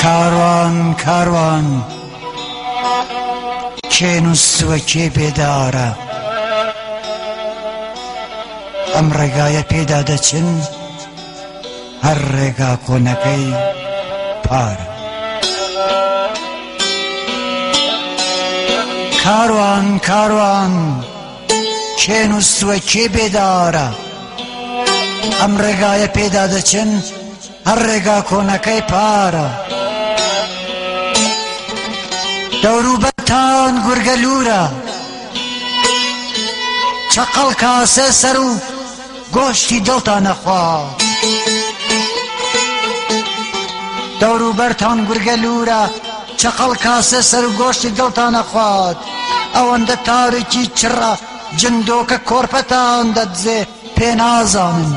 کاروان کاروان کێ نووسووە کێ بێدارە ئەم ڕێگایە پێدا دەچن هەر ڕێگا کۆنەکەی پارە کاروان کاروان کێ نووسووە کێ بێدارە ئەم ڕێگایە پێدا دەچن هەر ڕێگا کۆنەکەی پارە دەوروبەرتان گورگەلوورە چەقەڵ کاسە سەر و گۆشتی دڵتان نەخوات دەوروبەرتان گورگەلوورە چەقەڵ کاسە سەر و گۆشتی دڵتان نەخوات ئەوەندە تارێکی چڕە جندۆکە کۆرپەتان دەدزێ پێ نازانن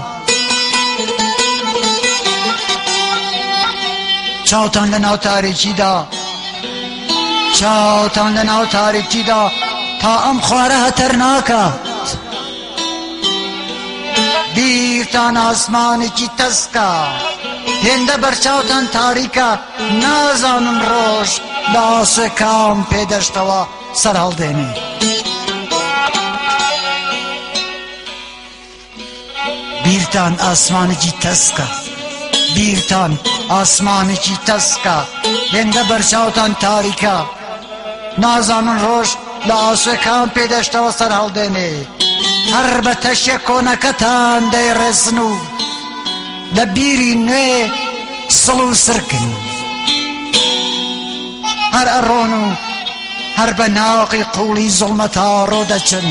چاوتان لە ناو تاریکیدا چاوتان لە ناو تاریکیدا تا ئەم خوارە هەتەر ناکات بیرتان ئاسمانێکی تەسکە هێندە بەرچاوتان تاریکە نازانن ڕۆژ لە ئاسۆکام پێدەشتەوە سەر هەڵدێنێ بیرتان ئاسمانێکی تەسکە بیرتان ئاسمانێکی تەسکە هێندە بەرچاوتان تاریکە نازانن ڕۆژ لە ئاسۆکام پێدەشتەوە سەر هەڵدێنێ هەر بە تەشێ کۆنەکەتان دەیڕێسن و لە بیری نوێ سڵ و سرکن هەر ئەڕۆن و هەر بە ناقی قوڵی زوڵمەتا ڕۆدەچن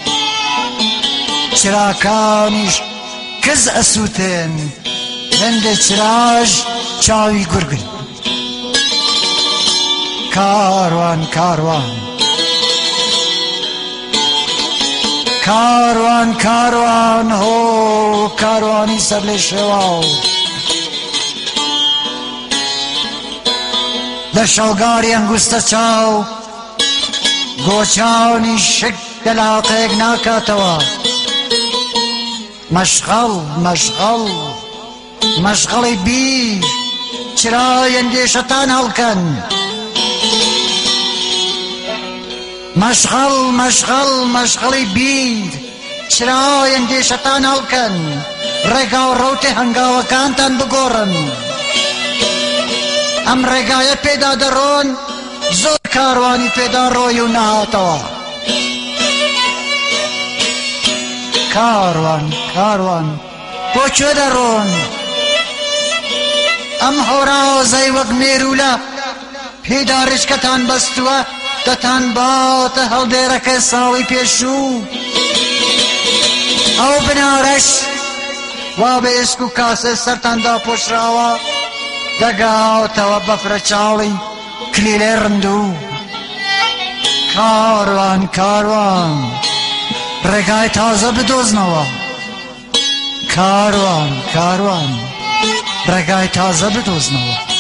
چراکانیش کەس ئەسووتێن هەندێ چراژ چاوی گورگن کاروان کاروان کاروان کاروان هۆ کاروانی سەر لێ شێواو لە شەوگاری ئەنگوستە چاو گۆچانی شک لە لاقەیەک ناکاتەوە مەشغەڵ مەشغەڵ مەشغەڵی بیر چرای ئەندێشەتان هەڵکەن مەشغەڵ مەشغەڵ مەشغەڵی بیر چرای ئەندێشەتان هەڵکەن ڕێگا و ڕەوتێ هەنگاوەکانتان بگۆڕن ئەم ڕێگایە پێدا دەڕۆن زۆر کاروانی پێدا ڕۆی و نەهاتەوە کاروان کاروان بۆ کوێ دەڕۆن ئەم هەورازەی وەک مێرولە پێدا ڕچکەتان بەستووە دەتان باتە هەڵدێرەکە ساڵی پێشوو ئەو بنارەش وا بە ئێسک و کاسە سەرتاندا پۆشراوە دەگاتەوە بەفرە چاڵی کلیلێ ڕندوو کاروان کاروان ڕێگای تازە بدۆزنەوە کاروان کاروان ڕێگای تازە بدۆزنەوە